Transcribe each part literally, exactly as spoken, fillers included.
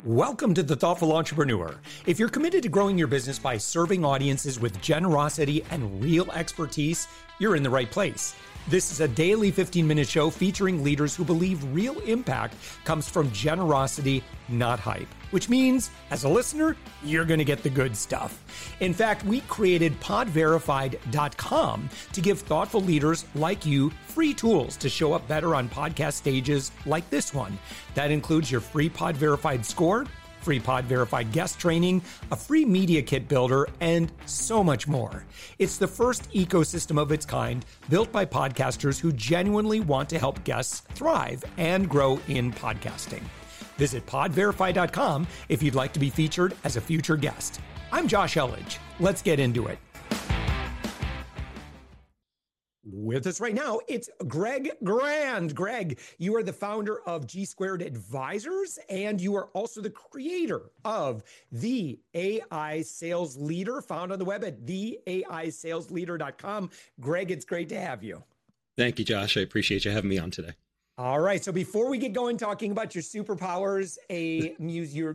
Welcome to The Thoughtful Entrepreneur. If you're committed to growing your business by serving audiences with generosity and real expertise, you're in the right place. This is a daily fifteen-minute show featuring leaders who believe real impact comes from generosity, not hype. Which means, as a listener, you're going to get the good stuff. In fact, we created pod verified dot com to give thoughtful leaders like you free tools to show up better on podcast stages like this one. That includes your free Pod Verified score, free Pod Verified guest training, a free media kit builder, and so much more. It's the first ecosystem of its kind built by podcasters who genuinely want to help guests thrive and grow in podcasting. Visit pod verify dot com if you'd like to be featured as a future guest. I'm Josh Elledge. Let's get into it. With us right now, it's Greg Grand. Greg, you are the founder of G Squared Advisors, and you are also the creator of The A I Sales Leader, found on the web at the A I sales leader dot com. Greg, it's great to have you. Thank you, Josh. I appreciate you having me on today. All right. So before we get going talking about your superpowers, a music, your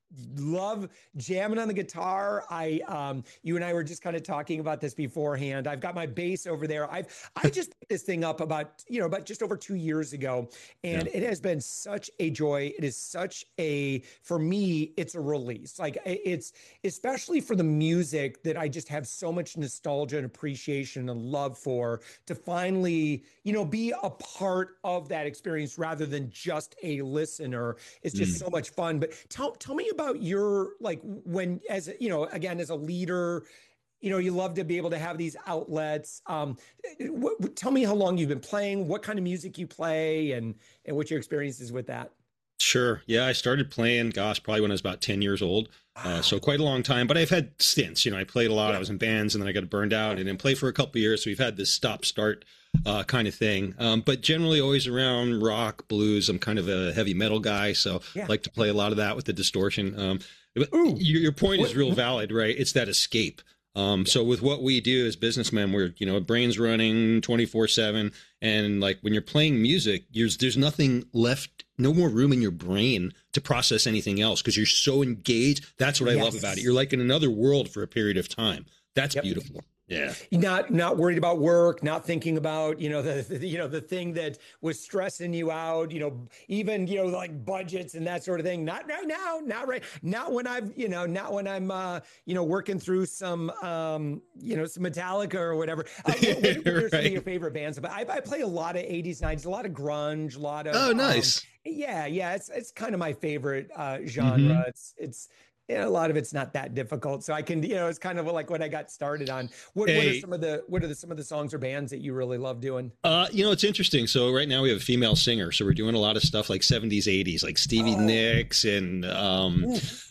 love jamming on the guitar. I, um, you and I were just kind of talking about this beforehand. I've got my bass over there. I've, I just picked this thing up about, you know, about just over two years ago, and yeah. It has been such a joy. It is such a, for me, it's a release. Like it's, especially for the music that I just have so much nostalgia and appreciation and love for, to finally, you know, be a part of that experience rather than just a listener. It's just mm. so much fun. But tell, tell me about About your, like, when, as you know, again, as a leader, you know, you love to be able to have these outlets. Um, what, tell me how long you've been playing, what kind of music you play, and and what your experience is with that. Sure. Yeah, I started playing, gosh, probably when I was about ten years old. Wow. Uh, so quite a long time, but I've had stints. You know, I played a lot. Yeah. I was in bands, and then I got burned out, and then played for a couple of years. So we've had this stop-start uh, kind of thing. Um, but generally always around rock, blues. I'm kind of a heavy metal guy, so yeah. I like to play a lot of that with the distortion. Um, Ooh, your, your point what, is real valid, right? It's that escape. Um, so with what we do as businessmen, we're, you know, brains running twenty-four seven. And like when you're playing music, there's, there's nothing left, no more room in your brain to process anything else because you're so engaged. That's what I yes. love about it. You're like in another world for a period of time. That's yep. beautiful. Yeah. Not not worried about work, not thinking about, you know, the, the you know, the thing that was stressing you out, you know, even, you know, like budgets and that sort of thing. Not right now, not right. Not when I've, you know, not when I'm, uh, you know, working through some, um, you know, some Metallica or whatever. Uh, what, what are right. some of your favorite bands? But I, I play a lot of eighties, nineties, a lot of grunge, a lot of. Oh, nice. Um, yeah. Yeah. It's, it's kind of my favorite uh, genre. Mm-hmm. It's, it's, Yeah, a lot of it's not that difficult, so I can, you know, it's kind of like what I got started on. What, hey. what are some of the, what are the, some of the songs or bands that you really love doing? Uh, you know, it's interesting. So right now we have a female singer, so we're doing a lot of stuff like seventies, eighties, like Stevie oh. Nicks and um,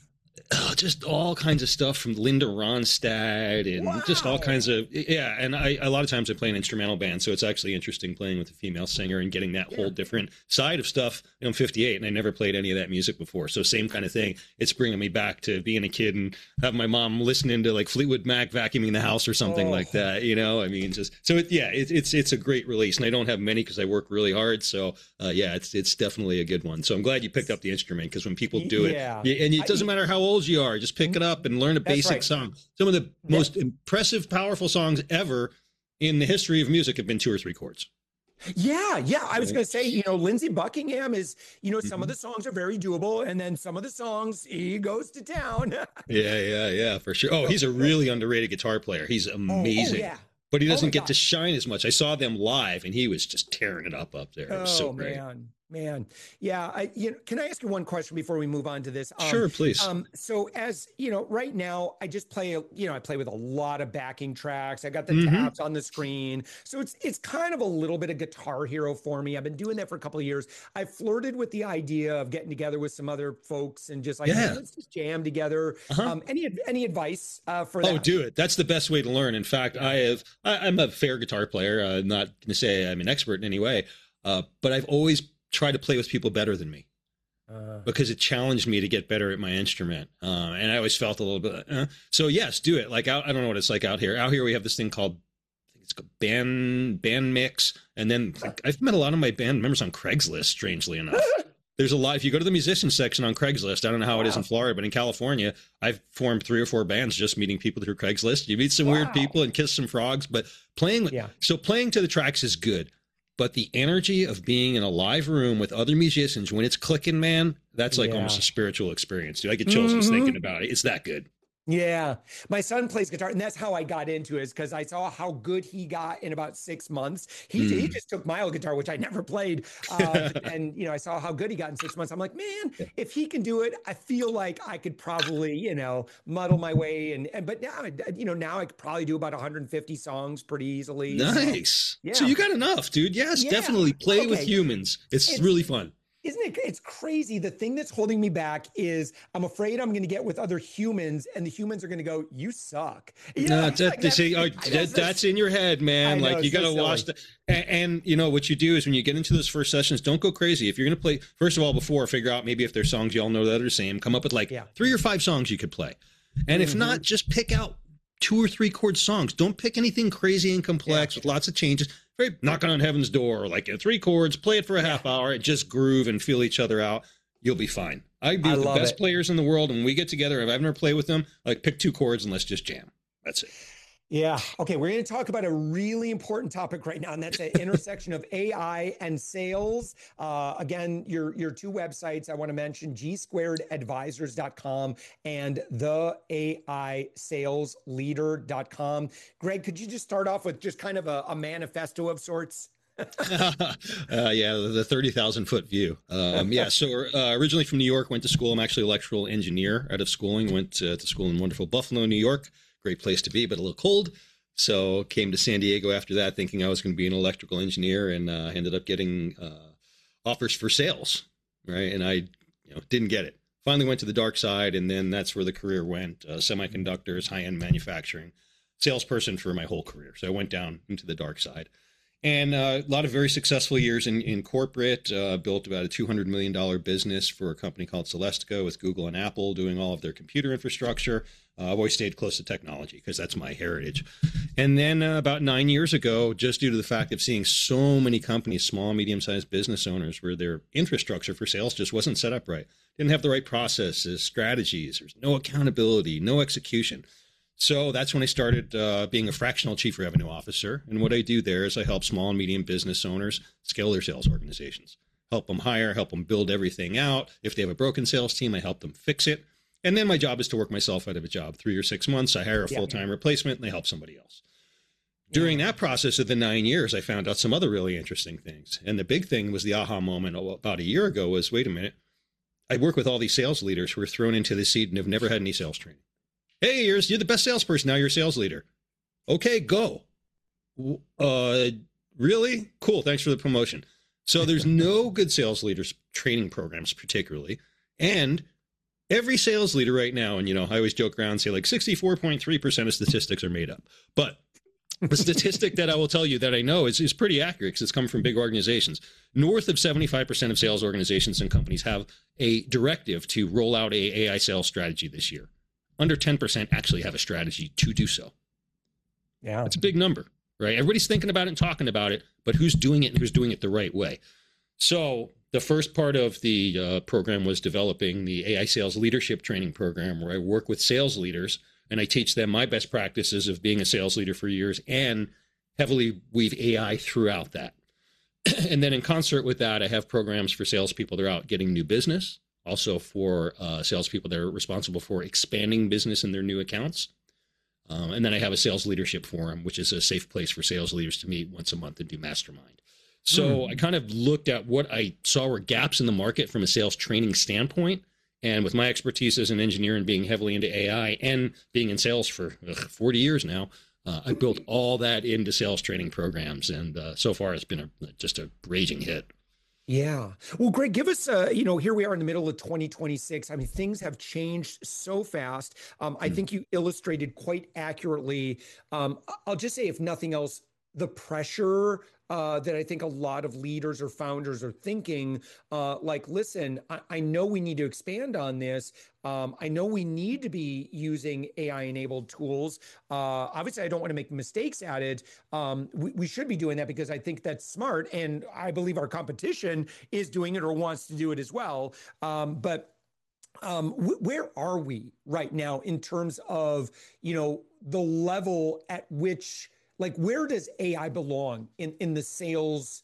oh, just all kinds of stuff from Linda Ronstadt and wow. just all kinds of yeah. And I a lot of times I play an instrumental band, so it's actually interesting playing with a female singer and getting that yeah. whole different side of stuff. You know, I'm fifty-eight and I never played any of that music before, so same kind of thing. It's bringing me back to being a kid and having my mom listening to like Fleetwood Mac vacuuming the house or something oh. like that. You know, I mean, just so it, yeah, it, it's it's a great release, and I don't have many because I work really hard. So uh, yeah, it's it's definitely a good one. So I'm glad you picked up the instrument because when people do it, yeah. and it doesn't matter how old you are, just pick it up and learn a That's basic right. song. Some of the yeah. most impressive, powerful songs ever in the history of music have been two or three chords. Yeah, yeah. I was going to say, you know, Lindsey Buckingham is, you know, some mm-hmm. of the songs are very doable, and then some of the songs he goes to town. yeah, yeah, yeah, for sure. Oh, he's a really underrated guitar player. He's amazing. Oh, oh, yeah. But he doesn't oh get God. to shine as much. I saw them live, and he was just tearing it up up there. It was oh, so great. man. Man, yeah. I, you know, can I ask you one question before we move on to this? Um, sure, please. Um, so, as you know, right now, I just play. You know, I play with a lot of backing tracks. I got the mm-hmm. tabs on the screen, so it's it's kind of a little bit of Guitar Hero for me. I've been doing that for a couple of years. I flirted with the idea of getting together with some other folks and just like, yeah. hey, let's just jam together. Uh-huh. Um, any any advice uh, for that? Oh, do it. That's the best way to learn. In fact, I have. I, I'm a fair guitar player. I'm not going to say I'm an expert in any way, uh, but I've always try to play with people better than me uh, because it challenged me to get better at my instrument. Uh, and I always felt a little bit, uh, so yes, do it. Like, out, I don't know what it's like out here. Out here, we have this thing called, I think it's called band, band mix. And then like, I've met a lot of my band members on Craigslist, strangely enough. there's a lot. If you go to the musician section on Craigslist, I don't know how wow. it is in Florida, but in California, I've formed three or four bands just meeting people through Craigslist. You meet some wow. weird people and kiss some frogs, but playing, yeah. so playing to the tracks is good. But the energy of being in a live room with other musicians when it's clicking, man, that's like yeah. almost a spiritual experience, dude. I get chills mm-hmm. just thinking about it. It's that good. Yeah. My son plays guitar, and that's how I got into it, is because I saw how good he got in about six months. He, mm. he just took my old guitar, which I never played. Uh, and, you know, I saw how good he got in six months. I'm like, man, if he can do it, I feel like I could probably, you know, muddle my way. And, and but now, you know, now I could probably do about one hundred fifty songs pretty easily. Nice. So, yeah. So you got enough, dude. Yes, yeah. definitely play okay. with humans. It's, it's really fun. Isn't it? It's crazy. The thing that's holding me back is I'm afraid I'm going to get with other humans, and the humans are going to go, "You suck." You know, no, that, like, that's, say, oh, that, that's in your head, man. Know, like you got to so watch the. And, and you know what you do is when you get into those first sessions, don't go crazy. If you're going to play, first of all, before figure out maybe if there's songs you all know that are the same. Come up with like yeah. three or five songs you could play, and mm-hmm. if not, just pick out two or three chord songs. Don't pick anything crazy and complex yeah. with lots of changes. Very knocking on heaven's door, like in three chords, play it for a half hour, just groove and feel each other out. You'll be fine. I'd be I the best it. players in the world. And when we get together, if I've never played with them, like pick two chords and let's just jam. That's it. Yeah. Okay. We're going to talk about a really important topic right now, and that's the intersection of A I and sales. Uh, again, your, your two websites I want to mention, g squared advisors dot com and the A I sales leader dot com. Greg, could you just start off with just kind of a, a manifesto of sorts? uh, yeah, the thirty thousand foot view. Um, yeah, so uh, originally from New York, went to school. I'm actually an electrical engineer out of schooling. Went to, to school in wonderful Buffalo, New York. Great place to be, but a little cold. So came to San Diego after that, thinking I was going to be an electrical engineer, and uh, ended up getting uh, offers for sales, right? And I, you know, didn't get it. Finally went to the dark side, and then that's where the career went. Uh, semiconductors, high-end manufacturing, salesperson for my whole career. So I went down into the dark side. And uh, a lot of very successful years in, in corporate, uh, built about a two hundred million dollars business for a company called Celestica with Google and Apple doing all of their computer infrastructure. Uh, I've always stayed close to technology because that's my heritage. And then uh, about nine years ago, just due to the fact of seeing so many companies, small, medium-sized business owners, where their infrastructure for sales just wasn't set up right, didn't have the right processes, strategies, there's no accountability, no execution. So that's when I started uh, being a fractional chief revenue officer. And what I do there is I help small and medium business owners scale their sales organizations, help them hire, help them build everything out. If they have a broken sales team, I help them fix it. And then my job is to work myself out of a job. Three or six months, I hire a full-time yeah. replacement, and I help somebody else. During yeah. that process of the nine years, I found out some other really interesting things. And the big thing was the aha moment about a year ago was, wait a minute, I work with all these sales leaders who are thrown into the seat and have never had any sales training. Hey, you're, you're the best salesperson. Now you're a sales leader. Okay, go. Uh, really? Cool. Thanks for the promotion. So there's no good sales leaders training programs particularly. And every sales leader right now, and, you know, I always joke around and say like sixty-four point three percent of statistics are made up. But the statistic that I will tell you that I know is, is pretty accurate because it's come from big organizations. North of seventy-five percent of sales organizations and companies have a directive to roll out a AI sales strategy this year. Under ten percent actually have a strategy to do so. Yeah. It's a big number, right? Everybody's thinking about it and talking about it, but who's doing it and who's doing it the right way? So the first part of the uh, program was developing the A I sales leadership training program, where I work with sales leaders and I teach them my best practices of being a sales leader for years and heavily weave A I throughout that. And then in concert with that, I have programs for salespeople that are out getting new business. Also for uh, salespeople that are responsible for expanding business in their new accounts. Um, and then I have a sales leadership forum, which is a safe place for sales leaders to meet once a month and do mastermind. So mm. I kind of looked at what I saw were gaps in the market from a sales training standpoint. And with my expertise as an engineer and being heavily into A I and being in sales for ugh, forty years now, uh, I built all that into sales training programs. And uh, so far, it's been a, just a raging hit. Yeah. Well, Greg, give us, uh, you know, here we are in the middle of twenty twenty-six. I mean, things have changed so fast. Um, I mm. think you illustrated quite accurately. Um, I'll just say, if nothing else, the pressure uh, that I think a lot of leaders or founders are thinking, uh, like, listen, I, I know we need to expand on this. Um, I know we need to be using A I-enabled tools. Uh, obviously, I don't want to make mistakes at it. Um, we, we should be doing that because I think that's smart, and I believe our competition is doing it or wants to do it as well. Um, but um, wh- where are we right now in terms of, you know, the level at which, like, where does A I belong in in the sales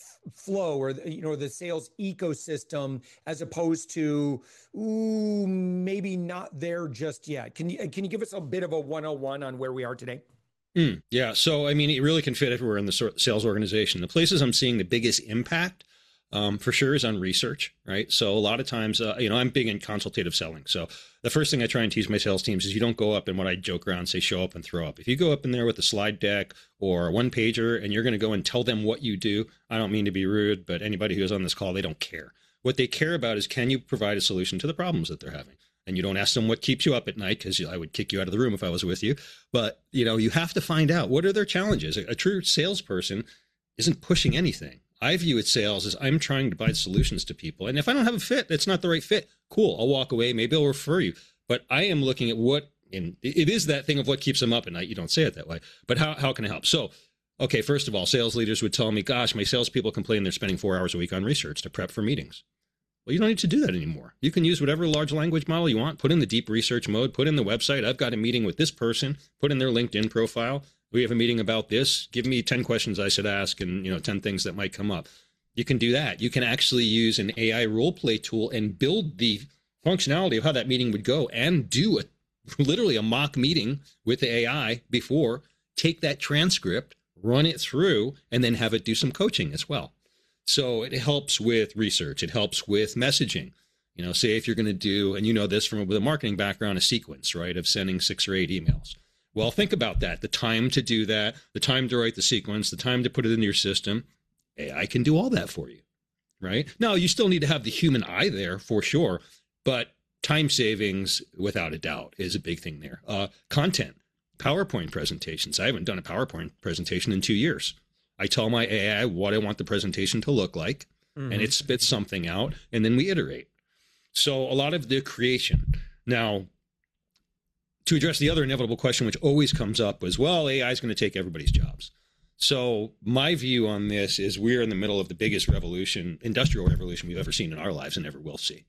flow or the, you know, the sales ecosystem, as opposed to, ooh, maybe not there just yet? Can you can you give us a bit of a one oh one on where we are today? Mm, yeah. So, I mean, it really can fit everywhere in the sor- sales organization. The places I'm seeing the biggest impact, um, for sure, is on research, right? So a lot of times, uh, you know, I'm big in consultative selling. So the first thing I try and teach my sales teams is you don't go up and what I joke around, say, show up and throw up. If you go up in there with a slide deck or a one pager and you're going to go and tell them what you do, I don't mean to be rude, but anybody who's on this call, they don't care. What they care about is, can you provide a solution to the problems that they're having? And you don't ask them what keeps you up at night, because I would kick you out of the room if I was with you. But, you know, you have to find out, what are their challenges? A, a true salesperson isn't pushing anything. I view it sales as, I'm trying to provide solutions to people. And if I don't have a fit, that's not the right fit. Cool. I'll walk away. Maybe I'll refer you. But I am looking at what, and it is that thing of what keeps them up at night. You don't say it that way, but how, how can I help? So, okay, first of all, sales leaders would tell me, gosh, my salespeople complain they're spending four hours a week on research to prep for meetings. Well, you don't need to do that anymore. You can use whatever large language model you want, put in the deep research mode, put in the website. I've got a meeting with this person, put in their LinkedIn profile. We have a meeting about this. Give me ten questions I should ask, and, you know, ten things that might come up. You can do that. You can actually use an A I role play tool and build the functionality of how that meeting would go, and do a, literally a mock meeting with the A I before, take that transcript, run it through, and then have it do some coaching as well. So it helps with research. It helps with messaging. You know, say if you're going to do, and you know this from a marketing background, a sequence, right, of sending six or eight emails. Well, think about that. The time to do that, the time to write the sequence, the time to put it into your system. A I can do all that for you, right? Now, you still need to have the human eye there for sure, but time savings, without a doubt, is a big thing there. Uh, content, PowerPoint presentations. I haven't done a PowerPoint presentation in two years. I tell my A I what I want the presentation to look like, mm-hmm. and it spits something out, and then we iterate. So a lot of the creation. Now, to address the other inevitable question, which always comes up, is, well, A I is going to take everybody's jobs. So my view on this is, we're in the middle of the biggest revolution, industrial revolution we've ever seen in our lives and ever will see,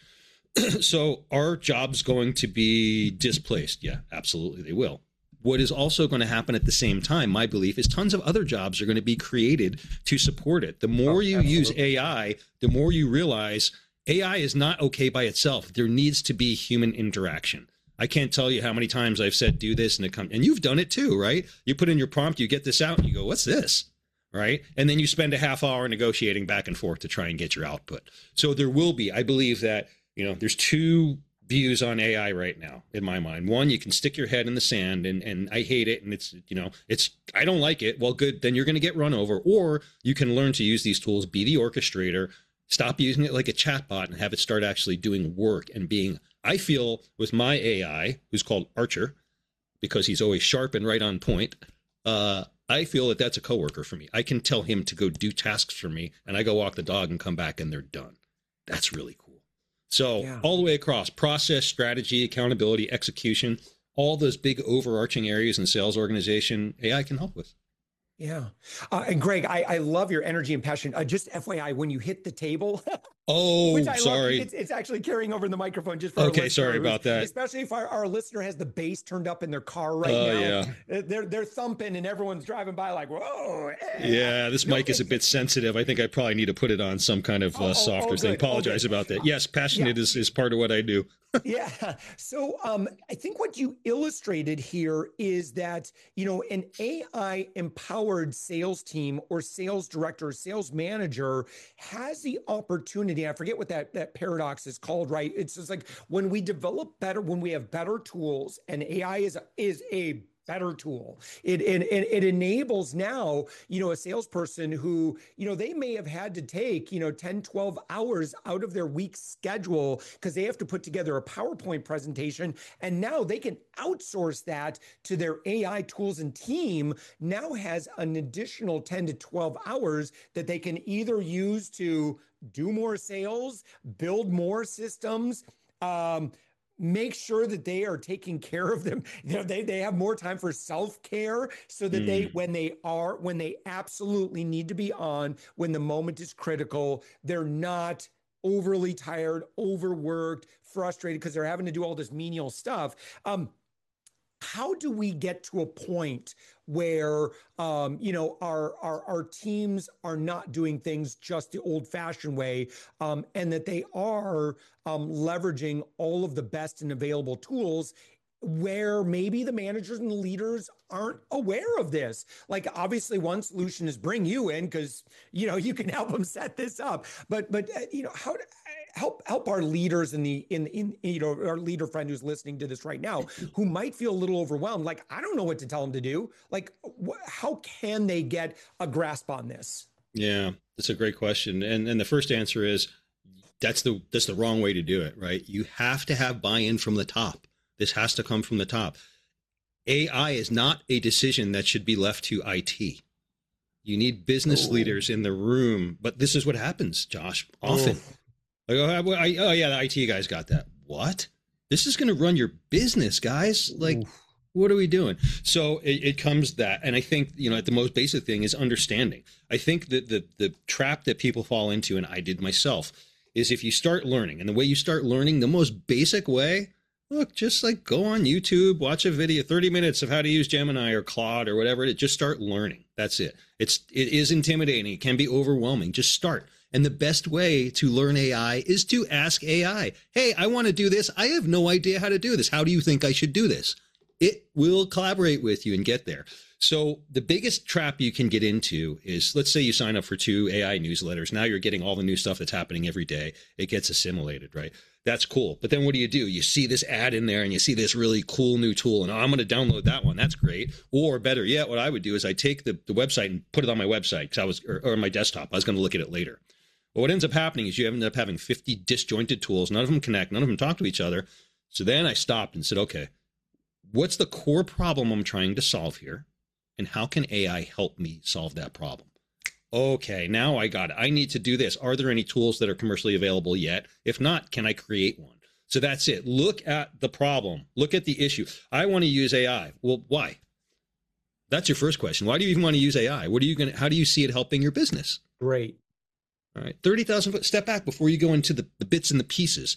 right? So are jobs going to be displaced? Yeah, absolutely they will. What is also going to happen at the same time, my belief, is tons of other jobs are going to be created to support it. The more oh, you absolutely. use A I, the more you realize A I is not okay by itself. There needs to be human interaction. I can't tell you how many times I've said, do this, and it comes, and you've done it too, right? You put in your prompt, you get this out, and you go, what's this? Right? And then you spend a half hour negotiating back and forth to try and get your output. So there will be, I believe that, you know, there's two views on A I right now, in my mind. One, you can stick your head in the sand and, and I hate it. And it's, you know, it's, I don't like it. Well, good. Then you're going to get run over. Or you can learn to use these tools, be the orchestrator, stop using it like a chatbot, and have it start actually doing work and being, I feel with my A I, who's called Archer, because he's always sharp and right on point. Uh, I feel that that's a coworker for me. I can tell him to go do tasks for me, and I go walk the dog and come back and they're done. That's really cool. So yeah. all the way across, process, strategy, accountability, execution, all those big overarching areas in sales organization, A I can help with. Yeah. Uh, and Greg, I, I love your energy and passion. Uh, just F Y I, when you hit the table, oh, which I sorry. Love, it's, it's actually carrying over the microphone just for okay, sorry about that. Especially if our, our listener has the bass turned up in their car right uh, now. Yeah. They're, they're thumping and everyone's driving by like, whoa. Hey. Yeah, this mic is a bit sensitive. I think I probably need to put it on some kind of uh, oh, softer oh, oh, thing. Apologize oh, about that. Yes, passionate yeah. is, is part of what I do. yeah. So um, I think what you illustrated here is that, you know, an A I empowered sales team or sales director, or sales manager has the opportunity. I forget what that, that paradox is called, right? It's just like when we develop better, when we have better tools, and A I is, is a better tool. It, it, it, it enables now, you know, a salesperson who, you know, they may have had to take, you know, ten, twelve hours out of their week's schedule because they have to put together a PowerPoint presentation. And now they can outsource that to their A I tools, and team now has an additional ten to twelve hours that they can either use to do more sales, build more systems, um, make sure that they are taking care of them. You know, they, they have more time for self-care so that mm. they, when they are, when they absolutely need to be on, when the moment is critical, they're not overly tired, overworked, frustrated because they're having to do all this menial stuff. Um, how do we get to a point where, um, you know, our, our, our teams are not doing things just the old fashioned way, um, and that they are um, leveraging all of the best and available tools, where maybe the managers and the leaders aren't aware of this? Like, obviously one solution is bring you in because, you know, you can help them set this up. But, but, uh, you know, how to help, help our leaders in the, in, in, you know, our leader friend who's listening to this right now, who might feel a little overwhelmed. Like, I don't know what to tell them to do. Like, wh- how can they get a grasp on this? Yeah, that's a great question. And, and the first answer is that's the, that's the wrong way to do it, right? You have to have buy-in from the top. This has to come from the top. A I is not a decision that should be left to I T. You need business oh. leaders in the room. But this is what happens, Josh, often. Oh, like, oh, I, oh yeah, the I T guys got that. What? This is going to run your business, guys. Like, Oof. What are we doing? So it, it comes that. And I think, you know, the most basic thing is understanding. I think that the, the trap that people fall into, and I did myself, is if you start learning. And the way you start learning, the most basic way, look, just like go on YouTube, watch a video, thirty minutes of how to use Gemini or Claude or whatever it is. Just start learning. That's it. It's, it is intimidating. It can be overwhelming. Just start. And the best way to learn A I is to ask A I, hey, I want to do this. I have no idea how to do this. How do you think I should do this? It will collaborate with you and get there. So the biggest trap you can get into is, let's say you sign up for two A I newsletters. Now you're getting all the new stuff that's happening every day. It gets assimilated, right? That's cool. But then what do you do? You see this ad in there and you see this really cool new tool, and oh, I'm going to download that one. That's great. Or better yet, what I would do is I take the, the website and put it on my website because I was, or, or on my desktop. I was going to look at it later. But what ends up happening is you end up having fifty disjointed tools. None of them connect. None of them talk to each other. So then I stopped and said, okay, what's the core problem I'm trying to solve here? And how can A I help me solve that problem? Okay, now I got it. I need to do this. Are there any tools that are commercially available yet? If not, can I create one? So that's it. Look at the problem. Look at the issue. I want to use A I. Well, why? That's your first question. Why do you even want to use A I? What are you going to, how do you see it helping your business? Great. All right. thirty thousand foot step back before you go into the, the bits and the pieces.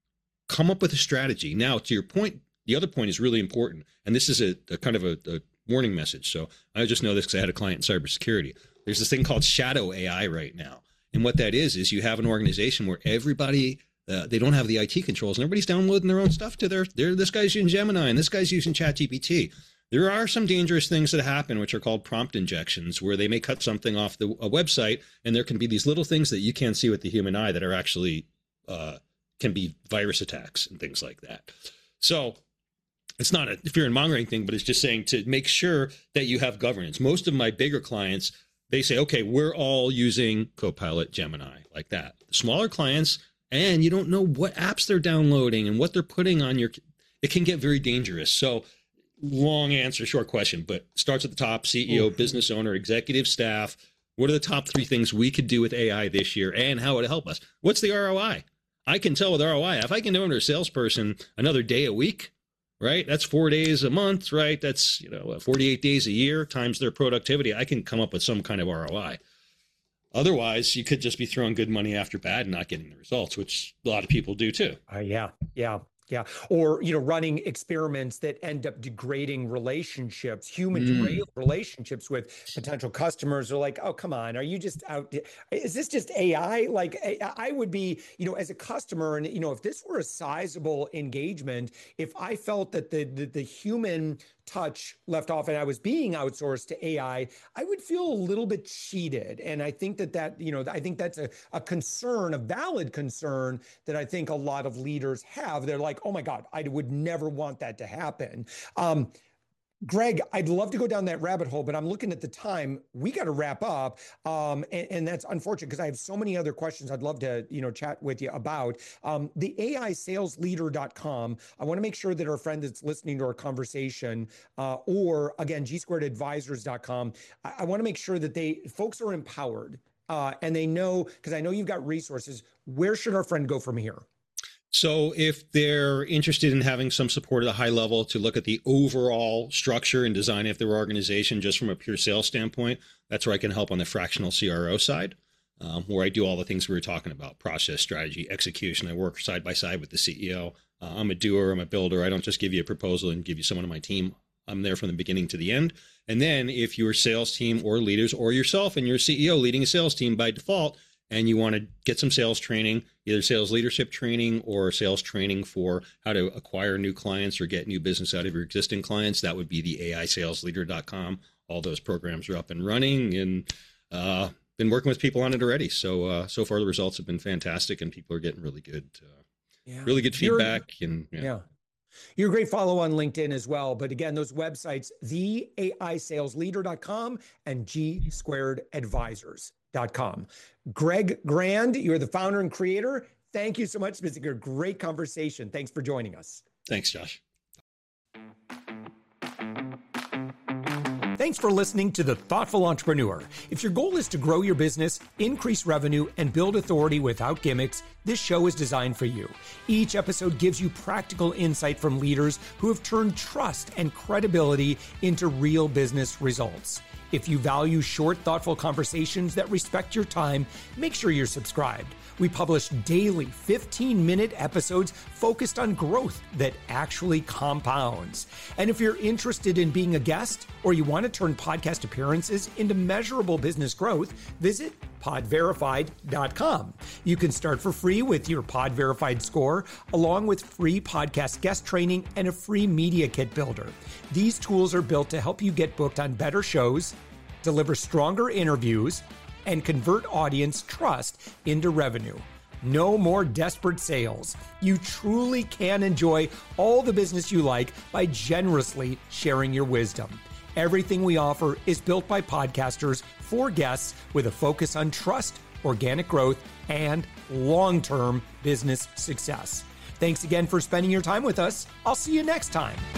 Come up with a strategy. Now, to your point, the other point is really important. And this is a, a kind of a, a warning message. So I just know this because I had a client in cybersecurity. There's this thing called shadow A I right now. And what that is, is you have an organization where everybody, uh, they don't have the I T controls and everybody's downloading their own stuff to their, their, this guy's using Gemini and this guy's using ChatGPT. There are some dangerous things that happen, which are called prompt injections, where they may cut something off the a website and there can be these little things that you can't see with the human eye that are actually, uh, can be virus attacks and things like that. So it's not a fear and mongering thing, but it's just saying to make sure that you have governance. Most of my bigger clients, they say, okay, we're all using Copilot, Gemini, like that. Smaller clients, and you don't know what apps they're downloading and what they're putting on your, it can get very dangerous. So long answer, short question, but starts at the top, C E O, Ooh. business owner, executive staff. What are the top three things we could do with A I this year and how would it help us? What's the R O I? I can tell with R O I, if I can do under a salesperson another day a week, right? That's four days a month, right? That's, you know, forty-eight days a year times their productivity. I can come up with some kind of R O I. Otherwise, you could just be throwing good money after bad and not getting the results, which a lot of people do too. Uh, yeah, yeah. Yeah. Or, you know, running experiments that end up degrading relationships, human mm. derailed relationships with potential customers are like, oh, come on. Are you just out? Is this just A I? Like I would be, you know, as a customer and, you know, if this were a sizable engagement, if I felt that the, the, the human touch left off and I was being outsourced to A I, I would feel a little bit cheated. And I think that that, you know, I think that's a, a concern, a valid concern that I think a lot of leaders have. They're like, oh my God, I would never want that to happen. Um, Greg, I'd love to go down that rabbit hole, but I'm looking at the time. We got to wrap up, um, and, and that's unfortunate because I have so many other questions I'd love to, you know, chat with you about. Um, the A I sales leader dot com. I want to make sure that our friend that's listening to our conversation, uh, or again, G squared advisors dot com. I, I want to make sure that they folks are empowered uh, and they know, because I know you've got resources. Where should our friend go from here? So if they're interested in having some support at a high level to look at the overall structure and design of their organization, just from a pure sales standpoint, that's where I can help on the fractional C R O side, um, where I do all the things we were talking about: process, strategy, execution. I work side by side with the C E O. Uh, I'm a doer. I'm a builder. I don't just give you a proposal and give you someone on my team. I'm there from the beginning to the end. And then if your sales team or leaders or yourself and your C E O leading a sales team by default, and you want to get some sales training, either sales leadership training or sales training for how to acquire new clients or get new business out of your existing clients, that would be the A I sales leader dot com. All those programs are up and running, and uh, been working with people on it already. So uh, so far the results have been fantastic, and people are getting really good, uh, yeah. really good feedback. You're, and yeah. yeah. You're a great follow on LinkedIn as well. But again, those websites, the A I sales leader dot com and G squared advisors dot com. Greg Grand, you're the founder and creator. Thank you so much. It's been a great conversation. Thanks for joining us. Thanks, Josh. Thanks for listening to The Thoughtful Entrepreneur. If your goal is to grow your business, increase revenue, and build authority without gimmicks, this show is designed for you. Each episode gives you practical insight from leaders who have turned trust and credibility into real business results. If you value short, thoughtful conversations that respect your time, make sure you're subscribed. We publish daily fifteen-minute episodes focused on growth that actually compounds. And if you're interested in being a guest or you want to turn podcast appearances into measurable business growth, visit pod verified dot com. You can start for free with your Pod Verified score, along with free podcast guest training and a free media kit builder. These tools are built to help you get booked on better shows, deliver stronger interviews, and convert audience trust into revenue. No more desperate sales. You truly can enjoy all the business you like by generously sharing your wisdom. Everything we offer is built by podcasters for guests with a focus on trust, organic growth, and long-term business success. Thanks again for spending your time with us. I'll see you next time.